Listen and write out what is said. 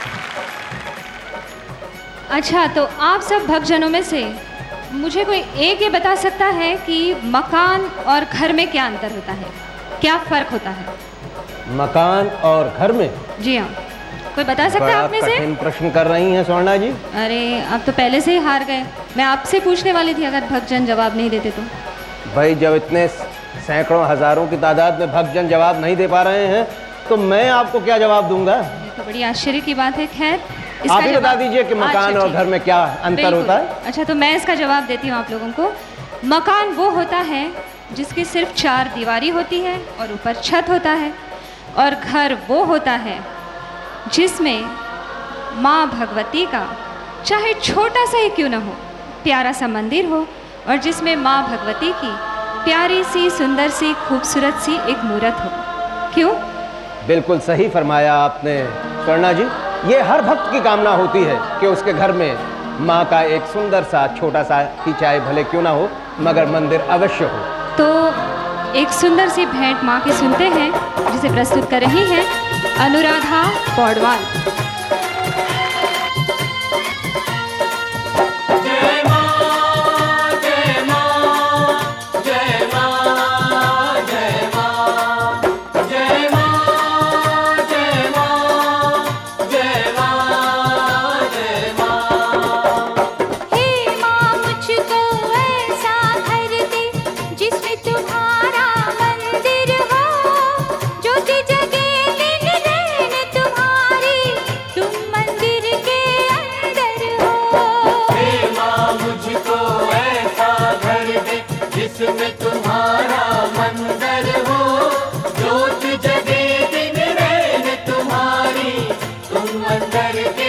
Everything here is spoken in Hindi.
अच्छा, तो आप सब भक्तजनों में से मुझे कोई एक ये बता सकता है कि मकान और घर में क्या अंतर होता है, क्या फ़र्क होता है? मकान और घर में? जी हाँ, कोई बता सकता है आप में से? कठिन प्रश्न कर रही हैं स्वर्णा जी। अरे आप तो पहले से ही हार गए। मैं आपसे पूछने वाली थी अगर भक्तजन जवाब नहीं देते तो। भाई जब इतने सैकड़ों हजारों की तादाद में भक्तजन जवाब नहीं दे पा रहे हैं तो मैं आपको क्या जवाब दूंगा? ये तो बड़ी आश्चर्य की बात है। खैर आप ही बता दीजिए कि मकान और घर में क्या अंतर होता है। अच्छा, तो मैं इसका जवाब देती हूँ आप लोगों को। मकान वो होता है जिसकी सिर्फ 4 दीवारी होती है और ऊपर छत होता है, और घर वो होता है जिसमें माँ भगवती का चाहे छोटा सा ही क्यों ना हो प्यारा सा मंदिर हो, और जिसमें माँ भगवती की प्यारी सी सुंदर सी खूबसूरत सी एक मूर्त हो। क्यों? बिल्कुल सही फरमाया आपने स्वर्णा जी। ये हर भक्त की कामना होती है कि उसके घर में माँ का एक सुंदर सा छोटा सा ही चाहे भले क्यों ना हो मगर मंदिर अवश्य हो। तो एक सुंदर सी भेंट माँ की सुनते हैं जिसे प्रस्तुत कर रही हैं अनुराधा पौडवाल। जिसमें तुम्हारा मंदिर हो, ज्योत जगे दिन रैन तुम्हारी, तुम मंदिर के